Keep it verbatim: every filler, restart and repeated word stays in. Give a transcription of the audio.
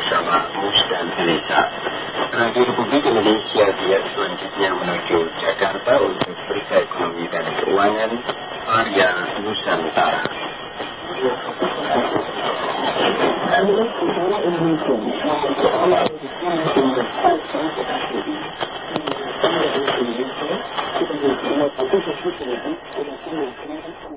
bersama Mus dan Elisa. Radio Republik Indonesia Biar selanjutnya menuju Jakarta untuk berita ekonomi dan keuangan Arya Nusantara. Indonesia